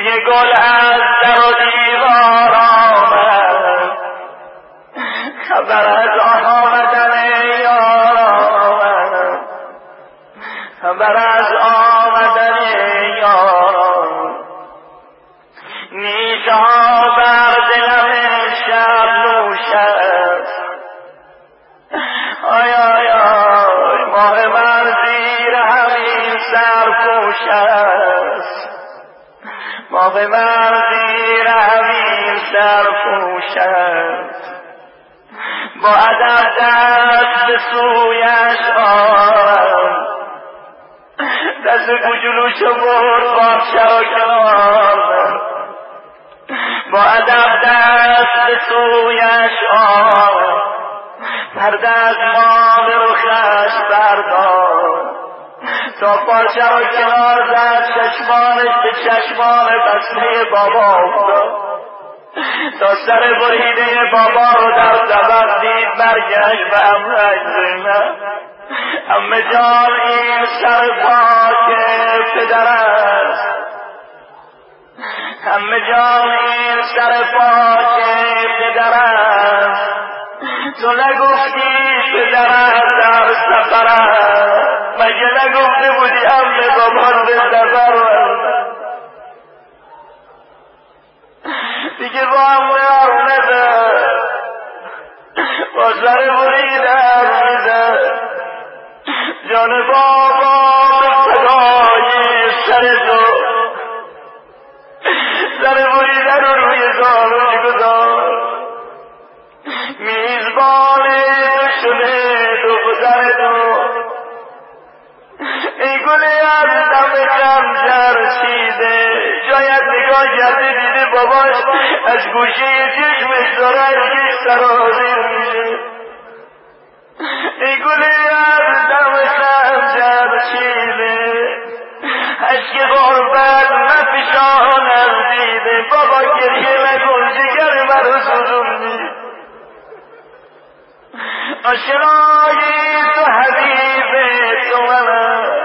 بوی گل از در و دیوار آمد، خبر از آمدن یار آمد، خبر از آمدن یار آمد. نیشه ها بر دلم شب نوش است، آی آی آی ماه من زیر همین سرپوش است، ماه من زیر همین سرپوش است. با ادب دست به سویش آرم، دست کوچولوشو برد باغچه را کنار، با ادب دست به سویش آرم، پرده از مال رخش بردار، تا پارچه را کنار زد چشمانش به چشمان بسته بابا افتاد، تا سر بریده بابا رو در طبق دید برگشت به عمه زینب. عمه جان این سر پاک پدر است، عمه جان این سر پاک پدر است، تو نگفتی پدرت در سفر است، مگه نگفته بودی عمه بابا به سفر است؟ دیگه با عمه حرف نزد، با سر بریده حرف میزد. جان بابا به فدای سر تو، سر بریده رو روی زانوش گذار، میزبان تو شده دختر تو. ای گل از دم خنجر چیده، شاید نگاه کرده دیده باباش از گوشه چشمش داره اشکش سرازیر میشه. ای گل از دم خنجر چیده، اشک غربت نفشانم دیده. بابا گریه نکن جگر مرا سوزوندی، آشنای تو حبیب تو منم.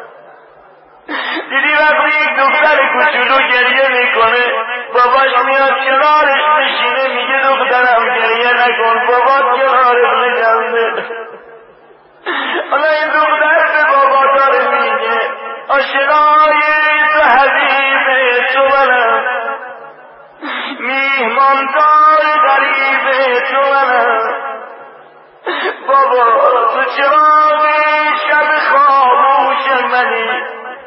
دیدی وقتی یک دختر کوچولو گریه میکنه باباش میاد کنارش میشینه میگه دخترم گریه نکن، بابا کنارش نگرده. حالا این دختر به بابا داره میگه آشنای تو حبیب تو منم، میهماندار غریب تو منم. بابا تو چراغ شب خاموش منی،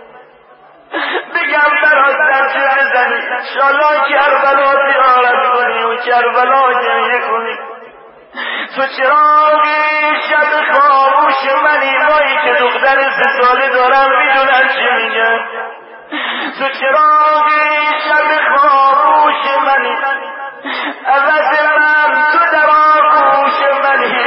بگم برات درچه بزنی شالا کربلا زیارت کنی و کربلا گریه کنی. تو چراغ شب خاموش منی، مایی که دختر 3 ساله دارم میدونن چه میگن. تو چراغ شب خاموش منی، عوض من تو در آغوش منی،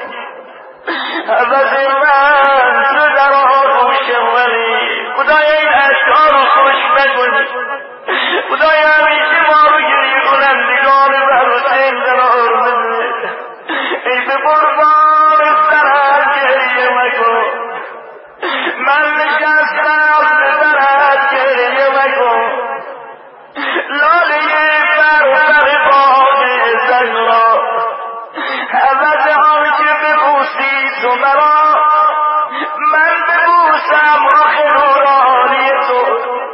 عوض من تو در آغوش منی. خدای این اشعار رو خوش نکنی، خدای همیشه ما رو گریه کنندگان بر حسین قرار بده. ای به قربان سرت گریه مکن، من نشستم به سرت گریه مکن. لاله فرفر باغ زهرا، عوض آنچه ببوسی تو مرا، من ببوسم رخ نورانی تو،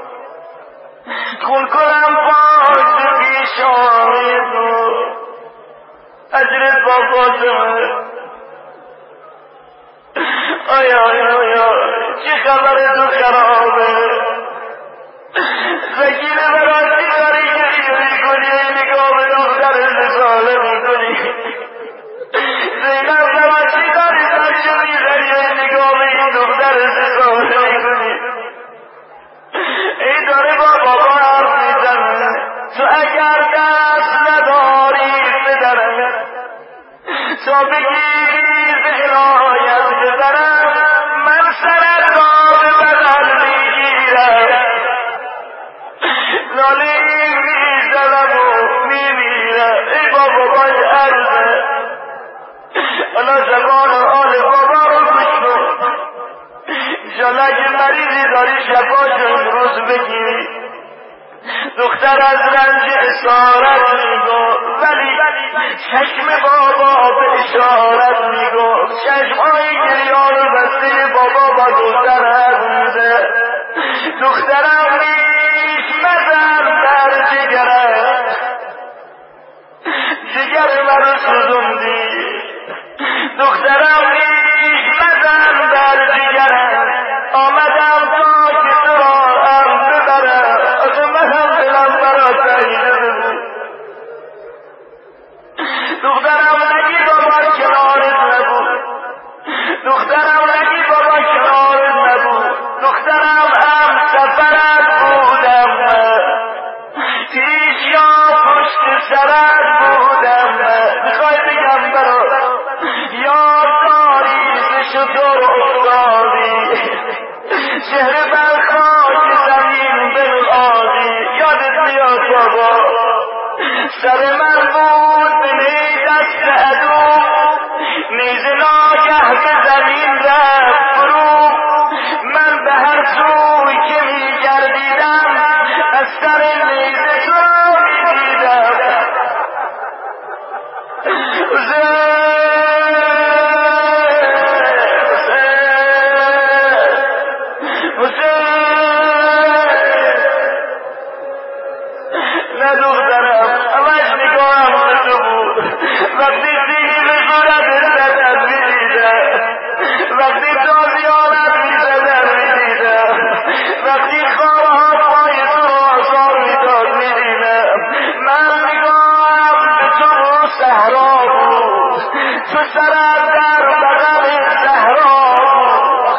خون کنم پاک به پیشانی تو. اجرت با فاطمه. آی آی آی آی چه خبر تو خرابه؟ سکینه برای چی داری گریه میکنی؟ ای نگاه به دختر 3 ساله میکنی. زینب برای چی داری سرچه میزنی؟ ای نگاه به این دختر 3 ساله میکنی. ای داره با بابا حرف میزنه. تو اگر دست نداری پدرم، تا بگیری زهرایت ببرم، من سرت را به بغل میگیرم، لاله میزنم و میمیرم. ای بابا باید عرضه. حالا زمان آل بابا رو گوش کن. انشالله اگه مریضی داری شفاشو امروز بگیری. دختر از رنج اسارت میگفت، ولی چشم بابا به اشارت میگفت. چشمهای گریان بسته بابا با دختر هرونده. دخترم نیش مزن در جگرم، جگر من سوزوندی. دخترم نیش مزن در جگرم، آمدم تا که تو را هم ببرم. آخه منم دلم برا تنگیده بود. دخترم نگی بابا کنارت نبود، دخترم نگی بابا کنارت نبود. دخترم هم سفرت بودم من، پیش یا پشت سرت بودم من. میخوای بگم برا یاد داری ز شطور افتادی، چهره بر خاک زمین بنهادی. یادت میاد بابا سر من بود به نی دست عدو، نیزه ناگه به زمین رفت فرو. من به هر سوی که میگردیدم از سر نیزه تو را میدیدم. نه دخترم، همش نگاهم به تو بود. وقتی سیگی به صورت زدن میدیدم، وقتی تازیانت میزدن میدیدم، وقتی خوابها پای تو آزار میداد میدیدم. من نگاهم به تو و صحرا بود، تو سرم در بغل صحرا بود.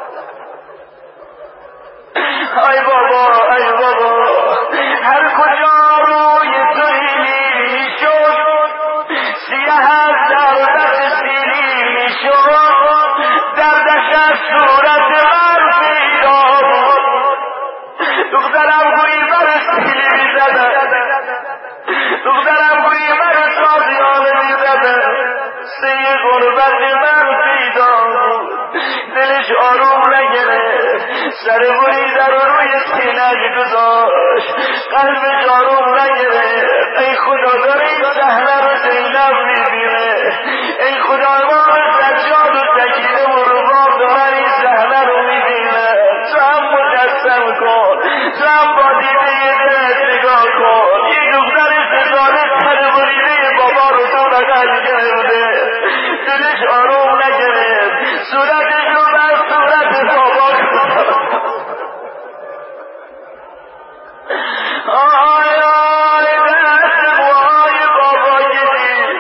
ای بابا ای بابا، هر کجا روی تویی میشد، سیه از دردت سیری میشد. دردش از صورت من پیدا بود. دخترم گویی من سیری میزدن، دخترم گویی من تازیانه میزدن. سیه غربت من پیدا بود. دلش آروم نگرفت، سر بریده رو روی سینه‌اش گذاشت. قلبش آروم نگرفت. ای خدا داره این صحنه رو زینب میبینه. ای خدا ما سجاد و سکینه و رباب دارن این صحنه رو میبینه. تو هم مجسم کن، تو هم با دیده دلت نگاه کن. این دختر سزانه سر بریده بابا رو تو بغل گرفته، دلش آروم نگرفت، صورتش رو بر صورت بابا آی آی دست موهای بابا گیدی،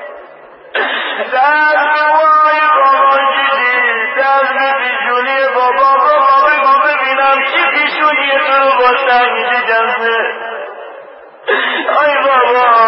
دست موهای بابا گیدی، دست پیشونی بابا. بابا بگو ببینم چی پیشونی تو رو با سنگی جنسه. ای بابا